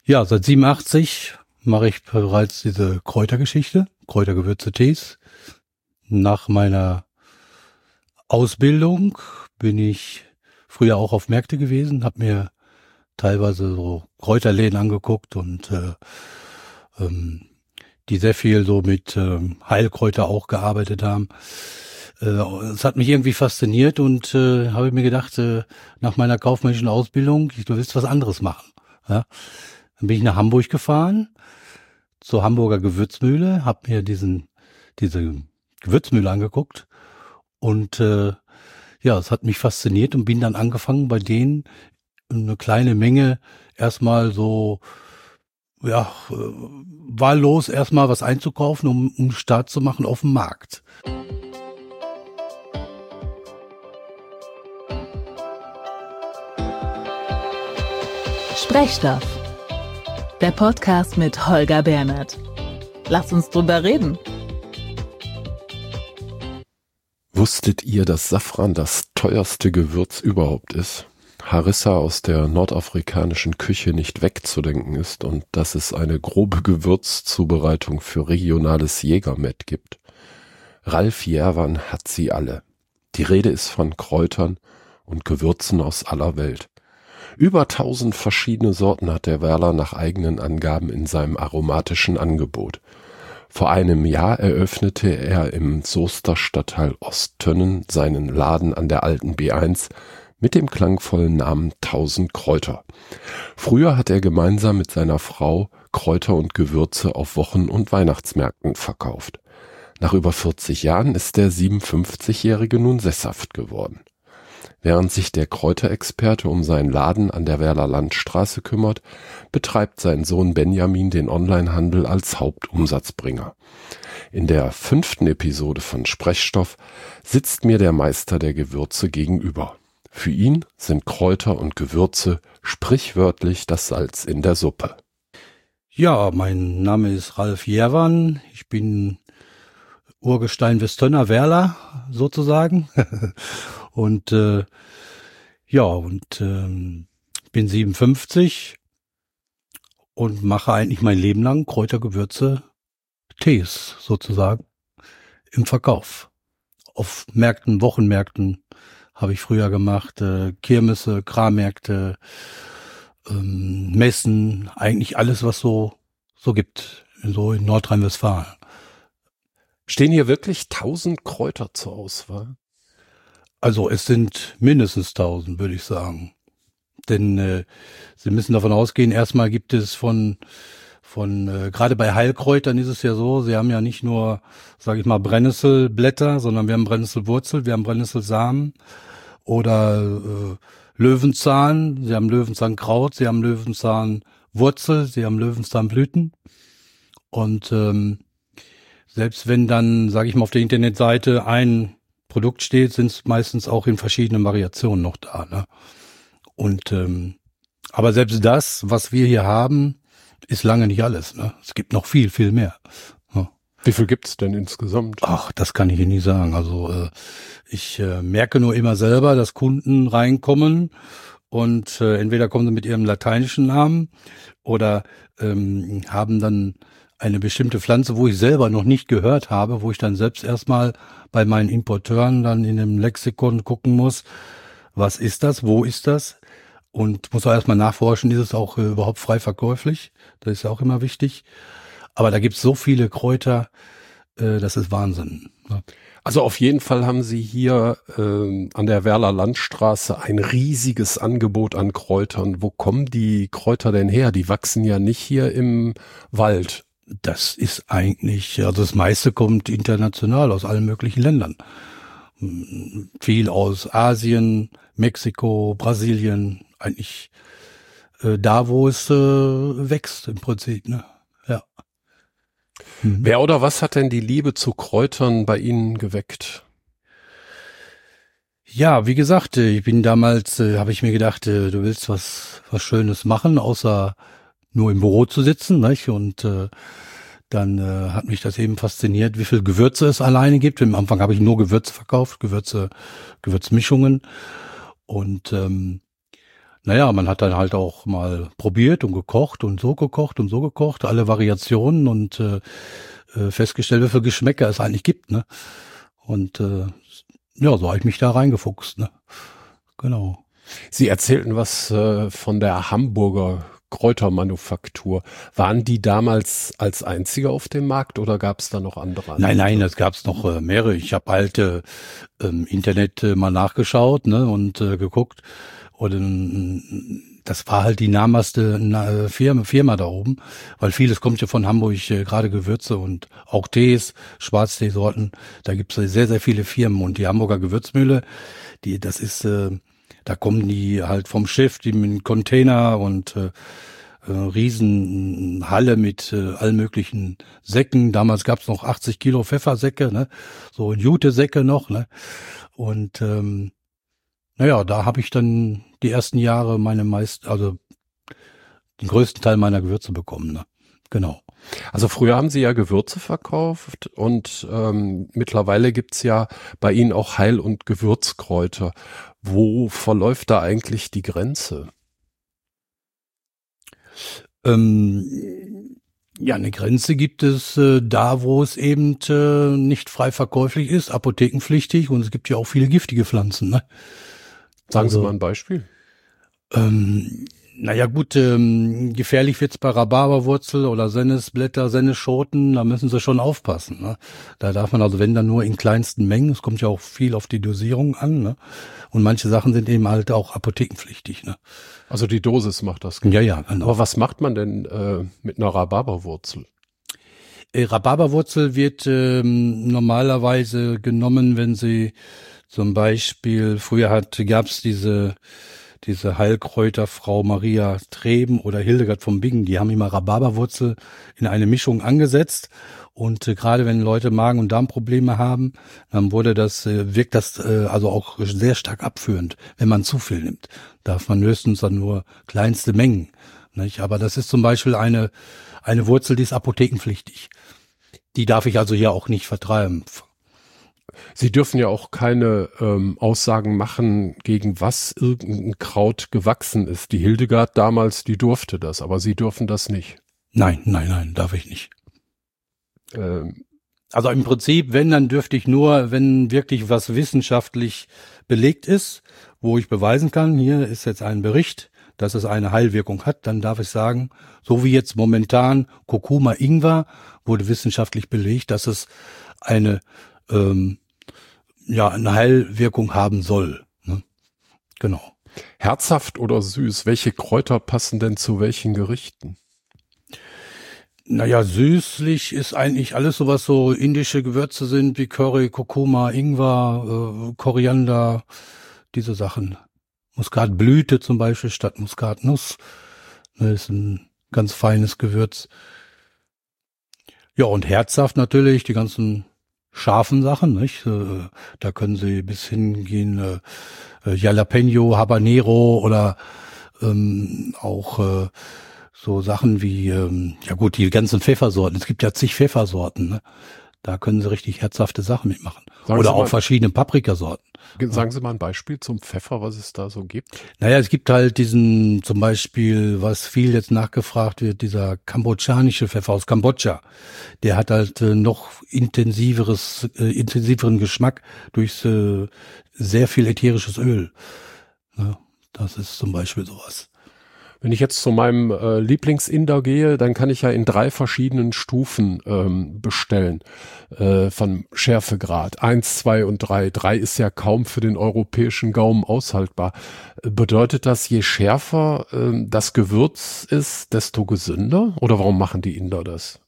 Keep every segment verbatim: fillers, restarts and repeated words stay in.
Ja, seit siebenundachtzig mache ich bereits diese Kräutergeschichte, Kräutergewürze-Tees. Nach meiner Ausbildung bin ich früher auch auf Märkte gewesen, habe mir teilweise so Kräuterläden angeguckt und äh, ähm, die sehr viel so mit ähm, Heilkräuter auch gearbeitet haben. Äh, es hat mich irgendwie fasziniert und äh, habe mir gedacht, äh, nach meiner kaufmännischen Ausbildung, du willst was anderes machen. Ja? Dann bin ich nach Hamburg gefahren, zur Hamburger Gewürzmühle, habe mir diesen diese Gewürzmühle angeguckt und äh, ja, es hat mich fasziniert und bin dann angefangen, bei denen eine kleine Menge erstmal so, ja, äh, wahllos erstmal was einzukaufen, um, um Start zu machen auf dem Markt. Sprechstoff, der Podcast mit Holger Bernert. Lass uns drüber reden. Wusstet ihr, dass Safran das teuerste Gewürz überhaupt ist? Harissa aus der nordafrikanischen Küche nicht wegzudenken ist und dass es eine grobe Gewürzzubereitung für regionales Jägermett gibt. Ralf Jervan hat sie alle. Die Rede ist von Kräutern und Gewürzen aus aller Welt. Über tausend verschiedene Sorten hat der Werler nach eigenen Angaben in seinem aromatischen Angebot. Vor einem Jahr eröffnete er im Soester Stadtteil Osttönnen seinen Laden an der alten B eins mit dem klangvollen Namen Tausend Kräuter. Früher hat er gemeinsam mit seiner Frau Kräuter und Gewürze auf Wochen- und Weihnachtsmärkten verkauft. Nach über vierzig Jahren ist der siebenundfünfzigjährige nun sesshaft geworden. Während sich der Kräuterexperte um seinen Laden an der Werler Landstraße kümmert, betreibt sein Sohn Benjamin den Onlinehandel als Hauptumsatzbringer. In der fünften Episode von Sprechstoff sitzt mir der Meister der Gewürze gegenüber. Für ihn sind Kräuter und Gewürze sprichwörtlich das Salz in der Suppe. Ja, mein Name ist Ralf Jervan. Ich bin Urgestein Westönner Werler sozusagen. und äh, ja, und ähm, bin siebenundfünfzig und mache eigentlich mein Leben lang Kräuter, Gewürze, Tees sozusagen im Verkauf. Auf Märkten, Wochenmärkten habe ich früher gemacht, äh, Kirmesse, Krammärkte, ähm, Messen, eigentlich alles, was so so gibt, so in Nordrhein-Westfalen. Stehen hier wirklich tausend Kräuter zur Auswahl? Also es sind mindestens tausend, würde ich sagen. Denn äh, Sie müssen davon ausgehen, erstmal gibt es von, von äh, gerade bei Heilkräutern ist es ja so, Sie haben ja nicht nur, sage ich mal, Brennnesselblätter, sondern wir haben Brennnesselwurzel, wir haben Brennnesselsamen oder äh, Löwenzahn, Sie haben Löwenzahnkraut, Sie haben Löwenzahnwurzel, Sie haben Löwenzahnblüten. Und ähm, selbst wenn dann, sage ich mal, auf der Internetseite ein Produkt steht, sind es meistens auch in verschiedenen Variationen noch da. Ne? Und ähm, aber selbst das, was wir hier haben, ist lange nicht alles. Ne? Es gibt noch viel, viel mehr. Ja. Wie viel gibt's denn insgesamt? Ach, das kann ich Ihnen nicht sagen. Also äh, ich äh, merke nur immer selber, dass Kunden reinkommen und äh, entweder kommen sie mit ihrem lateinischen Namen oder ähm, haben dann eine bestimmte Pflanze, wo ich selber noch nicht gehört habe, wo ich dann selbst erstmal bei meinen Importeuren dann in dem Lexikon gucken muss, was ist das, wo ist das? Und muss auch erstmal nachforschen, ist es auch äh, überhaupt frei verkäuflich? Das ist ja auch immer wichtig. Aber da gibt's so viele Kräuter, äh, das ist Wahnsinn. Ne? Also auf jeden Fall haben Sie hier äh, an der Werler Landstraße ein riesiges Angebot an Kräutern. Wo kommen die Kräuter denn her? Die wachsen ja nicht hier im Wald. Das ist eigentlich, also das meiste kommt international aus allen möglichen Ländern. Viel aus Asien, Mexiko, Brasilien, eigentlich äh, da, wo es äh, wächst im Prinzip, ne? Ja. Mhm. Wer oder was hat denn die Liebe zu Kräutern bei Ihnen geweckt? Ja, wie gesagt, ich bin damals, äh, habe ich mir gedacht, äh, du willst was was Schönes machen, außer nur im Büro zu sitzen, nicht? Und äh, dann äh, hat mich das eben fasziniert, wie viel Gewürze es alleine gibt. Am Anfang habe ich nur Gewürze verkauft, Gewürze, Gewürzmischungen. Und ähm, naja, man hat dann halt auch mal probiert und gekocht und so gekocht und so gekocht, alle Variationen und äh, festgestellt, wie viele Geschmäcker es eigentlich gibt, ne? Und äh, ja, so habe ich mich da reingefuchst, ne? Genau. Sie erzählten was äh, von der Hamburger Kräutermanufaktur. Waren die damals als einzige auf dem Markt oder gab es da noch andere Anbieter? Nein, nein, es gab es noch äh, mehrere. Ich habe halt äh, im Internet äh, mal nachgeschaut, ne, und äh, geguckt. Und äh, das war halt die namhafte äh, Firma, Firma da oben, weil vieles kommt ja von Hamburg, äh, gerade Gewürze und auch Tees, Schwarzteesorten. Da gibt's äh, sehr, sehr viele Firmen. Und die Hamburger Gewürzmühle, die, das ist, äh, da kommen die halt vom Schiff, die mit Container und äh, äh, Riesenhalle mit äh, allen möglichen Säcken. Damals gab's noch achtzig Kilo Pfeffersäcke, ne, so Jute-Säcke noch, ne. Und ähm, naja, da habe ich dann die ersten Jahre meine meist, also den größten Teil meiner Gewürze bekommen, ne? Genau. Also früher haben Sie ja Gewürze verkauft und ähm, mittlerweile gibt's ja bei Ihnen auch Heil- und Gewürzkräuter. Wo verläuft da eigentlich die Grenze? Ähm, ja, eine Grenze gibt es äh, da, wo es eben äh, nicht frei verkäuflich ist, apothekenpflichtig, und es gibt ja auch viele giftige Pflanzen, ne? Sagen Also, Sie mal ein Beispiel. Ähm, naja gut, ähm, gefährlich wird's bei Rhabarberwurzel oder Sennisblätter, Sennisschoten, da müssen Sie schon aufpassen, ne? Da darf man also, wenn dann nur in kleinsten Mengen, es kommt ja auch viel auf die Dosierung an, ne? Und manche Sachen sind eben halt auch apothekenpflichtig, ne? Also die Dosis macht das. Ja, ja, genau. Aber was macht man denn äh, mit einer Rhabarberwurzel? Äh, Rhabarberwurzel wird ähm, normalerweise genommen, wenn sie zum Beispiel, früher hat gab's diese diese Heilkräuter Frau Maria Treben oder Hildegard von Bingen, die haben immer Rhabarberwurzel in eine Mischung angesetzt. Und äh, gerade wenn Leute Magen- und Darmprobleme haben, dann wurde das, äh, wirkt das äh, also auch sehr stark abführend, wenn man zu viel nimmt. Darf man höchstens dann nur kleinste Mengen, nicht? Aber das ist zum Beispiel eine eine Wurzel, die ist apothekenpflichtig. Die darf ich also hier auch nicht vertreiben. Sie dürfen ja auch keine ähm, Aussagen machen, gegen was irgendein Kraut gewachsen ist. Die Hildegard damals, die durfte das, aber Sie dürfen das nicht. Nein, nein, nein, darf ich nicht. Ähm, Also im Prinzip, wenn, dann dürfte ich nur, wenn wirklich was wissenschaftlich belegt ist, wo ich beweisen kann, hier ist jetzt ein Bericht, dass es eine Heilwirkung hat, dann darf ich sagen, so wie jetzt momentan Kurkuma Ingwer wurde wissenschaftlich belegt, dass es eine ähm, ja eine Heilwirkung haben soll. Ne? Genau. Herzhaft oder süß? Welche Kräuter passen denn zu welchen Gerichten? Naja, süßlich ist eigentlich alles so, was so indische Gewürze sind, wie Curry, Kurkuma, Ingwer, äh, Koriander, diese Sachen. Muskatblüte zum Beispiel statt Muskatnuss. Das ist ein ganz feines Gewürz. Ja, und herzhaft natürlich, die ganzen scharfen Sachen, nicht? Äh, da können Sie bis hingehen, äh, Jalapeno, Habanero oder ähm, auch äh, so Sachen wie, ähm, ja gut, die ganzen Pfeffersorten. Es gibt ja zig Pfeffersorten, ne? Da können Sie richtig herzhafte Sachen mitmachen. Sagen Oder Sie auch mal, verschiedene Paprikasorten. Sagen Sie mal ein Beispiel zum Pfeffer, was es da so gibt. Naja, es gibt halt diesen, zum Beispiel, was viel jetzt nachgefragt wird, dieser kambodschanische Pfeffer aus Kambodscha. Der hat halt äh, noch intensiveres, äh, intensiveren Geschmack durch äh, sehr viel ätherisches Öl. Ja, das ist zum Beispiel sowas. Wenn ich jetzt zu meinem äh, Lieblingsinder gehe, dann kann ich ja in drei verschiedenen Stufen ähm, bestellen äh, von Schärfegrad. Eins, zwei und drei. Drei ist ja kaum für den europäischen Gaumen aushaltbar. Bedeutet das, je schärfer äh, das Gewürz ist, desto gesünder? Oder warum machen die Inder das?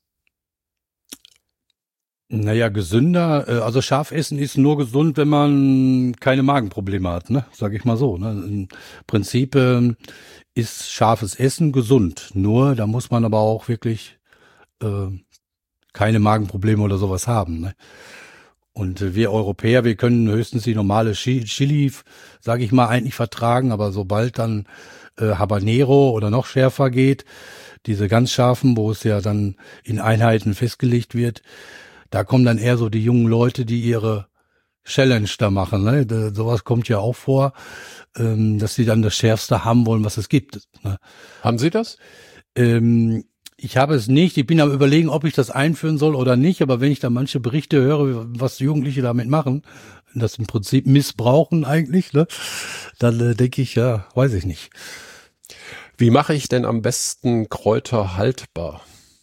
Naja, gesünder, äh, also scharf essen ist nur gesund, wenn man keine Magenprobleme hat, ne? Sag ich mal so. Ne? Im Prinzip äh, ist scharfes Essen gesund. Nur, da muss man aber auch wirklich äh, keine Magenprobleme oder sowas haben. Ne? Und äh, wir Europäer, wir können höchstens die normale Chili, sage ich mal, eigentlich vertragen, aber sobald dann äh, Habanero oder noch schärfer geht, diese ganz scharfen, wo es ja dann in Einheiten festgelegt wird, da kommen dann eher so die jungen Leute, die ihre Challenge da machen. Ne? Da, sowas kommt ja auch vor, ähm, dass sie dann das Schärfste haben wollen, was es gibt. Ne? Haben Sie das? Ähm, ich habe es nicht. Ich bin am Überlegen, ob ich das einführen soll oder nicht. Aber wenn ich da manche Berichte höre, was Jugendliche damit machen, das im Prinzip missbrauchen eigentlich, ne? Dann äh, denke ich, ja, weiß ich nicht. Wie mache ich denn am besten Kräuter haltbar?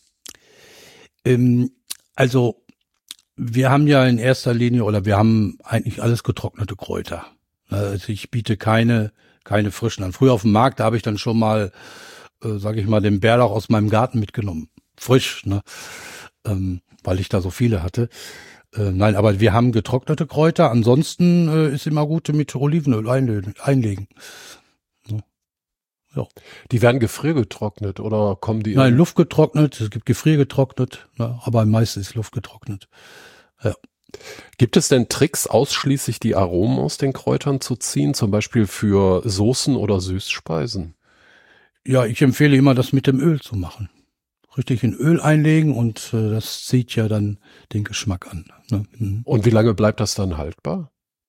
Ähm, also wir haben ja in erster Linie oder wir haben eigentlich alles getrocknete Kräuter. Also ich biete keine keine frischen an. Früher auf dem Markt, da habe ich dann schon mal, äh, sage ich mal, den Bärlauch aus meinem Garten mitgenommen, frisch, ne, ähm, weil ich da so viele hatte. Äh, nein, aber wir haben getrocknete Kräuter. Ansonsten äh, ist immer gut mit Olivenöl einlegen. einlegen. So. Ja. Die werden gefriergetrocknet oder kommen die? Nein, luftgetrocknet. Es gibt gefriergetrocknet, ne, aber am meisten ist luftgetrocknet. Ja. Gibt es denn Tricks, ausschließlich die Aromen aus den Kräutern zu ziehen, zum Beispiel für Soßen oder Süßspeisen? Ja, ich empfehle immer, das mit dem Öl zu machen. Richtig in Öl einlegen und äh, das zieht ja dann den Geschmack an. Ne? Mhm. Und wie lange bleibt das dann haltbar?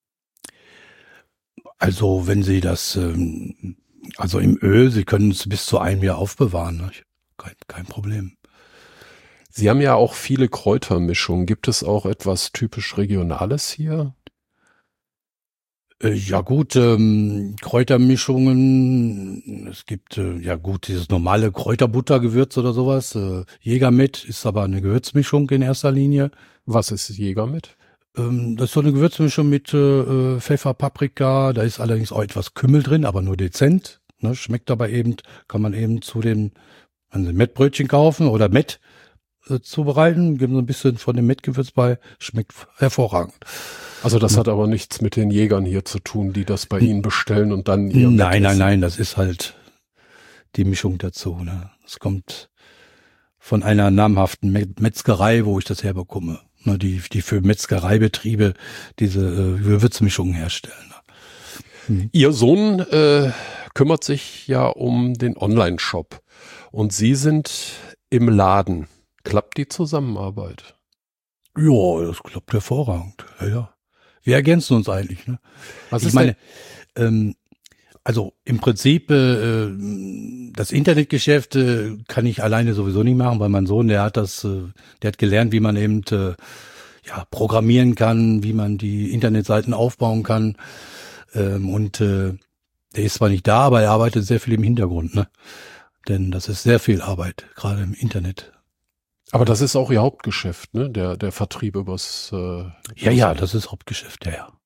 Also wenn Sie das, ähm, also im Öl, Sie können es bis zu einem Jahr aufbewahren. Ne? Kein, kein Problem. Sie haben ja auch viele Kräutermischungen. Gibt es auch etwas typisch Regionales hier? Äh, ja gut, ähm, Kräutermischungen, es gibt äh, ja gut dieses normale Kräuterbuttergewürz oder sowas. Äh, Jägermett ist aber eine Gewürzmischung in erster Linie. Was ist Jägermett? Ähm, das ist so eine Gewürzmischung mit äh, Pfeffer, Paprika. Da ist allerdings auch etwas Kümmel drin, aber nur dezent. Ne? Schmeckt aber eben, kann man eben zu den, wenn Sie Mettbrötchen kaufen oder Mett äh, zubereiten, geben so ein bisschen von dem Mettgewürz bei, schmeckt hervorragend. Also das hat aber nichts mit den Jägern hier zu tun, die das bei Ihnen bestellen und dann ihr Nein, nein, essen. nein, das ist halt die Mischung dazu. Ne? Das kommt von einer namhaften Metzgerei, wo ich das herbekomme. Ne? Die, die für Metzgereibetriebe diese äh, Gewürzmischungen herstellen. Mhm. Ihr Sohn äh, kümmert sich ja um den Online-Shop und Sie sind im Laden. Klappt die Zusammenarbeit? Ja, das klappt hervorragend. Ja, ja. Wir ergänzen uns eigentlich. Ne? Was ich ist meine, ähm, also im Prinzip äh, das Internetgeschäft äh, kann ich alleine sowieso nicht machen, weil mein Sohn, der hat das, äh, der hat gelernt, wie man eben äh, ja programmieren kann, wie man die Internetseiten aufbauen kann. Ähm, und äh, der ist zwar nicht da, aber er arbeitet sehr viel im Hintergrund, ne? Denn das ist sehr viel Arbeit, gerade im Internet. Aber das ist auch Ihr Hauptgeschäft, ne? Der, der Vertrieb übers, äh, Ja, ja, das ist Hauptgeschäft, ja, ja.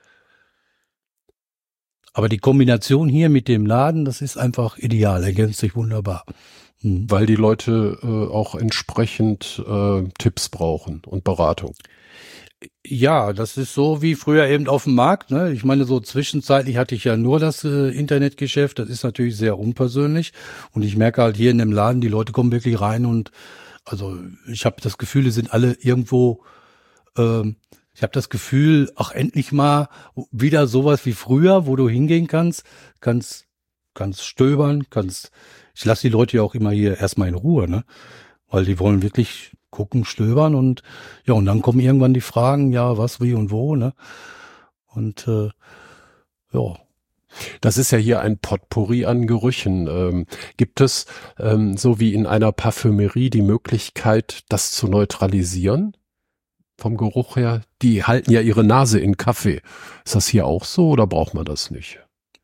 Aber die Kombination hier mit dem Laden, das ist einfach ideal, ergänzt sich wunderbar. Hm. Weil die Leute äh, auch entsprechend äh, Tipps brauchen und Beratung. Ja, das ist so wie früher eben auf dem Markt, ne? Ich meine, so zwischenzeitlich hatte ich ja nur das äh, Internetgeschäft, das ist natürlich sehr unpersönlich. Und ich merke halt hier in dem Laden, die Leute kommen wirklich rein und also ich habe das Gefühl, die sind alle irgendwo, ähm, ich habe das Gefühl, ach endlich mal wieder sowas wie früher, wo du hingehen kannst, kannst, kannst stöbern, kannst, ich lasse die Leute ja auch immer hier erstmal in Ruhe, ne? Weil die wollen wirklich gucken, stöbern und ja, und dann kommen irgendwann die Fragen, ja, was, wie und wo, ne? Und äh, ja. Das ist ja hier ein Potpourri an Gerüchen. Ähm, gibt es, ähm, so wie in einer Parfümerie, die Möglichkeit, das zu neutralisieren? Vom Geruch her? Die halten ja ihre Nase in Kaffee. Ist das hier auch so oder braucht man das nicht?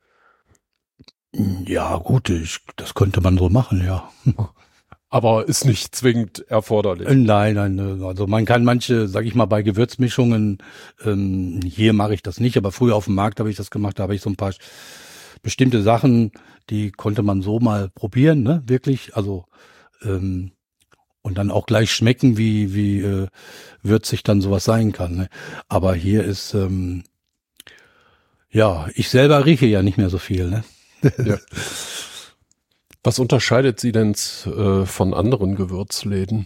Ja, gut, ich, das könnte man so machen, ja. Aber ist nicht zwingend erforderlich. Nein, nein, also man kann manche, sag ich mal, bei Gewürzmischungen, ähm, hier mache ich das nicht, aber früher auf dem Markt habe ich das gemacht, da habe ich so ein paar bestimmte Sachen, die konnte man so mal probieren, ne, wirklich, also ähm, und dann auch gleich schmecken, wie wie äh, würzig dann sowas sein kann, ne? Aber hier ist, ähm, ja, ich selber rieche ja nicht mehr so viel, ne? Ja. Was unterscheidet Sie denn äh, von anderen Gewürzläden?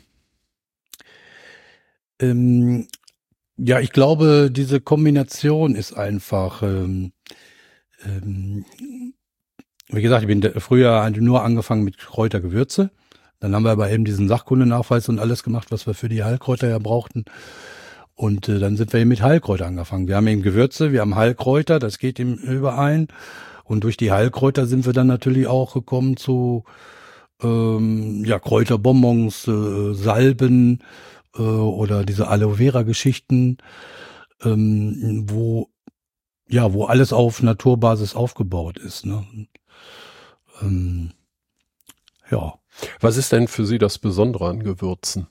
Ähm, ja, ich glaube, diese Kombination ist einfach, ähm, ähm, wie gesagt, ich bin früher nur angefangen mit Kräutergewürze. Dann haben wir aber eben diesen Sachkundenachweis und alles gemacht, was wir für die Heilkräuter ja brauchten. Und äh, dann sind wir eben mit Heilkräuter angefangen. Wir haben eben Gewürze, wir haben Heilkräuter, das geht eben überein. Und durch die Heilkräuter sind wir dann natürlich auch gekommen zu ähm, ja Kräuterbonbons, äh, Salben äh, oder diese Aloe Vera Geschichten, ähm, wo ja wo alles auf Naturbasis aufgebaut ist. Ne? Ähm, ja. Was ist denn für Sie das Besondere an Gewürzen?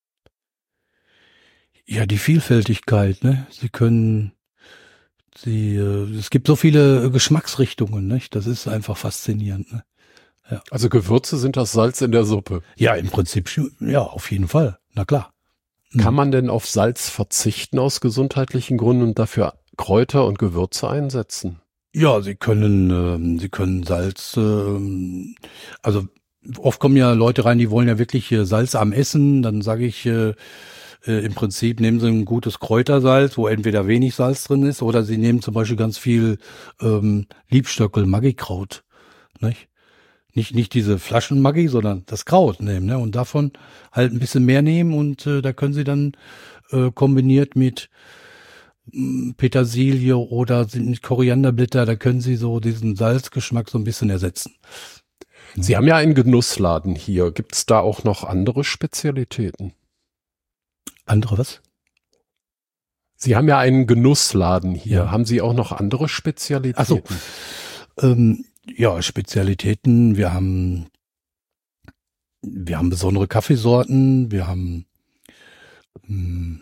Ja, die Vielfältigkeit, ne? Sie können, sie, äh, es gibt so viele Geschmacksrichtungen, nicht? Das ist einfach faszinierend, ne? Ja. Also Gewürze sind das Salz in der Suppe. Ja, im Prinzip, ja, auf jeden Fall. Na klar. Kann man denn auf Salz verzichten aus gesundheitlichen Gründen und dafür Kräuter und Gewürze einsetzen? Ja, Sie können, ähm, Sie können Salz, ähm, also oft kommen ja Leute rein, die wollen ja wirklich äh, Salz am Essen. Dann sage ich, äh, äh, im Prinzip nehmen Sie ein gutes Kräutersalz, wo entweder wenig Salz drin ist, oder Sie nehmen zum Beispiel ganz viel ähm, Liebstöckel, Maggikraut, nicht? Nicht, nicht diese Flaschen-Maggi, sondern das Kraut nehmen, ne? Und davon halt ein bisschen mehr nehmen, und äh, da können Sie dann äh, kombiniert mit mh, Petersilie oder mit Korianderblätter, da können Sie so diesen Salzgeschmack so ein bisschen ersetzen. Sie haben ja einen Genussladen hier. Gibt es da auch noch andere Spezialitäten? Andere was? Sie haben ja einen Genussladen hier. Ja. Haben Sie auch noch andere Spezialitäten? Ach so. Ähm, ja, Spezialitäten. Wir haben, wir haben besondere Kaffeesorten. Wir haben mh,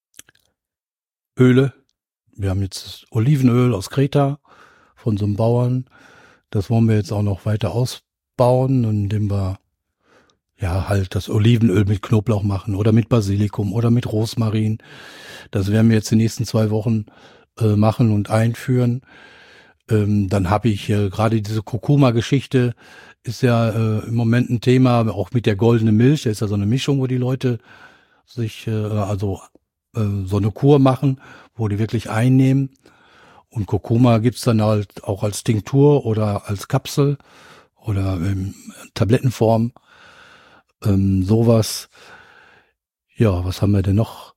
Öle. Wir haben jetzt Olivenöl aus Kreta von so einem Bauern. Das wollen wir jetzt auch noch weiter ausbauen, indem wir ja halt das Olivenöl mit Knoblauch machen oder mit Basilikum oder mit Rosmarin. Das werden wir jetzt die nächsten zwei Wochen äh, machen und einführen. Ähm, dann habe ich äh, gerade diese Kurkuma-Geschichte, ist ja äh, im Moment ein Thema, auch mit der goldenen Milch. Da ist ja so eine Mischung, wo die Leute sich äh, also äh, so eine Kur machen, wo die wirklich einnehmen. Und Kurkuma gibt's dann halt auch als Tinktur oder als Kapsel oder in Tablettenform. Ähm, sowas. Ja, was haben wir denn noch?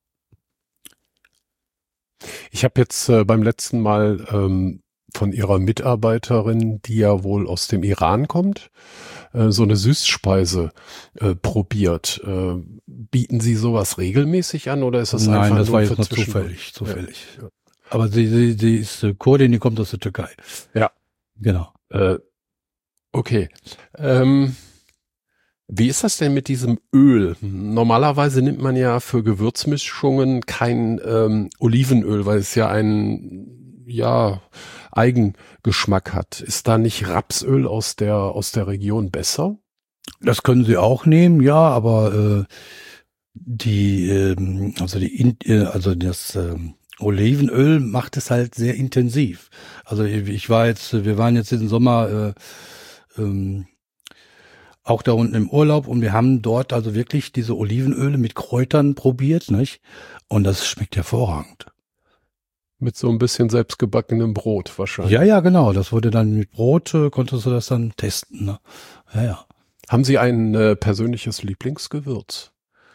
Ich habe jetzt äh, beim letzten Mal ähm, von Ihrer Mitarbeiterin, die ja wohl aus dem Iran kommt, äh, so eine Süßspeise äh, probiert. Äh, bieten Sie sowas regelmäßig an, oder ist das Nein, einfach das nur war jetzt für nur zwischendurch? zufällig, zufällig. Ja. Aber sie, sie, sie ist äh, Kurdin, die kommt aus der Türkei. Ja. Genau. Äh, okay. Ähm, wie ist das denn mit diesem Öl? Normalerweise nimmt man ja für Gewürzmischungen kein ähm, Olivenöl, weil es ja einen ja Eigengeschmack hat. Ist da nicht Rapsöl aus der aus der Region besser? Das können sie auch nehmen, ja, aber äh, die, ähm, also die, in, äh, also das ähm, Olivenöl macht es halt sehr intensiv. Also ich war jetzt, wir waren jetzt diesen Sommer äh, ähm, auch da unten im Urlaub, und wir haben dort also wirklich diese Olivenöle mit Kräutern probiert, nicht? Und das schmeckt hervorragend. Mit so ein bisschen selbstgebackenem Brot wahrscheinlich. Ja, ja, genau. Das wurde dann mit Brot, äh, konntest du das dann testen, ne? Ja, ja. Haben Sie ein äh, persönliches Lieblingsgewürz?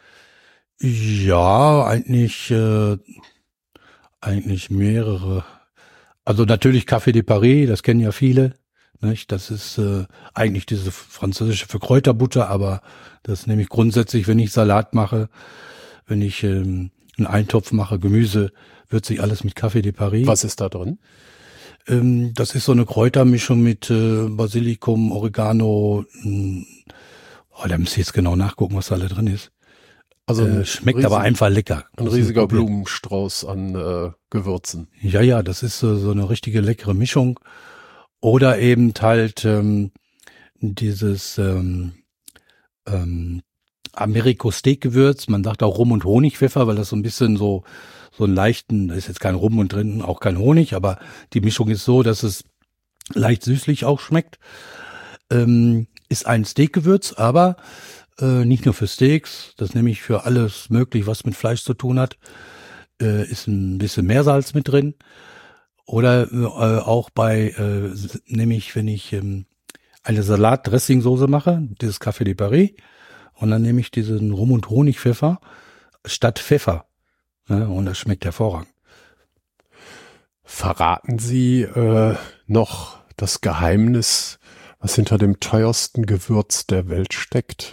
Ja, eigentlich, äh, eigentlich mehrere. Also natürlich Café de Paris, das kennen ja viele, nicht? Das ist äh, eigentlich diese französische für Kräuterbutter, aber das nehme ich grundsätzlich, wenn ich Salat mache, wenn ich ähm, einen Eintopf mache, Gemüse, würze ich alles mit Café de Paris. Was ist da drin? Ähm, das ist so eine Kräutermischung mit äh, Basilikum, Oregano. Mh, oh, da müsst ihr jetzt genau nachgucken, was da alle drin ist. Also äh, schmeckt aber einfach lecker. Ein riesiger Blumenstrauß an äh, Gewürzen. Ja, ja, das ist äh, so eine richtige leckere Mischung. Oder eben halt ähm, dieses ähm, ähm, Americo-Steak-Gewürz. Man sagt auch Rum- und Honigpfeffer, weil das so ein bisschen so so einen leichten, da ist jetzt kein Rum und drin, auch kein Honig, aber die Mischung ist so, dass es leicht süßlich auch schmeckt. Ähm, ist ein Steakgewürz, aber äh, nicht nur für Steaks, das nehme ich für alles möglich, was mit Fleisch zu tun hat. Äh, ist ein bisschen Meersalz mit drin. Oder äh, auch bei, äh, nehme ich, wenn ich ähm, eine Salat-Dressing-Soße mache, dieses Café de Paris, und dann nehme ich diesen Rum- und Honigpfeffer statt Pfeffer. Ne? Und das schmeckt hervorragend. Verraten Sie äh, noch das Geheimnis, was hinter dem teuersten Gewürz der Welt steckt?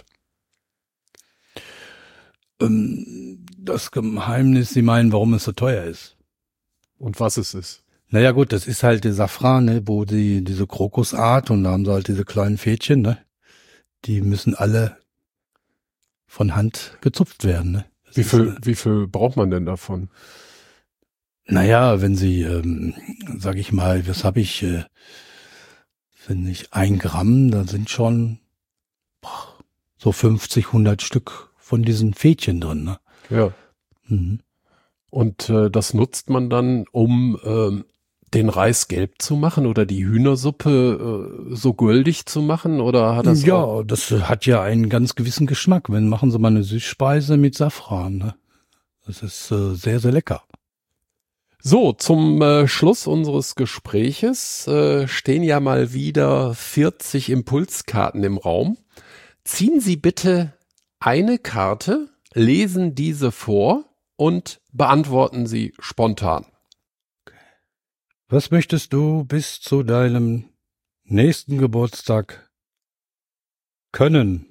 Ähm, das Geheimnis, Sie meinen, warum es so teuer ist? Und was es ist? Naja gut, das ist halt der Safran, ne, wo die diese Krokusart und da haben sie halt diese kleinen Fädchen, ne? Die müssen alle von Hand gezupft werden, ne? Wie viel, ist, wie viel braucht man denn davon? Naja, wenn Sie, ähm, sag ich mal, was habe ich, äh, wenn nicht ein Gramm, da sind schon boah, so fünfzig, hundert Stück von diesen Fädchen drin, ne? Ja. Mhm. Und äh, das nutzt man dann, um ähm, den Reis gelb zu machen oder die Hühnersuppe äh, so goldig zu machen? Oder hat das ja, auch das hat ja einen ganz gewissen Geschmack. Wenn machen Sie mal eine Süßspeise mit Safran, ne? Das ist äh, sehr, sehr lecker. So, zum äh, Schluss unseres Gespräches äh, stehen ja mal wieder vierzig Impulskarten im Raum. Ziehen Sie bitte eine Karte, lesen diese vor und beantworten Sie spontan. Was möchtest du bis zu deinem nächsten Geburtstag können?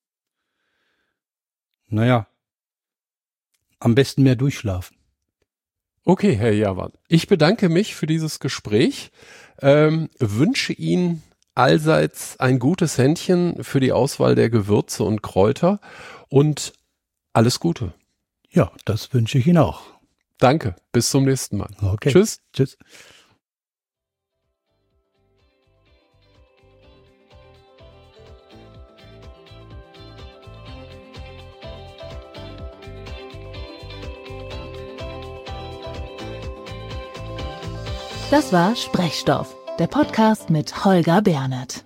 Naja, am besten mehr durchschlafen. Okay, Herr Jawan, ich bedanke mich für dieses Gespräch, ähm, wünsche Ihnen allseits ein gutes Händchen für die Auswahl der Gewürze und Kräuter und alles Gute. Ja, das wünsche ich Ihnen auch. Danke, bis zum nächsten Mal. Okay. Tschüss. Tschüss. Das war Sprechstoff, der Podcast mit Holger Bernert.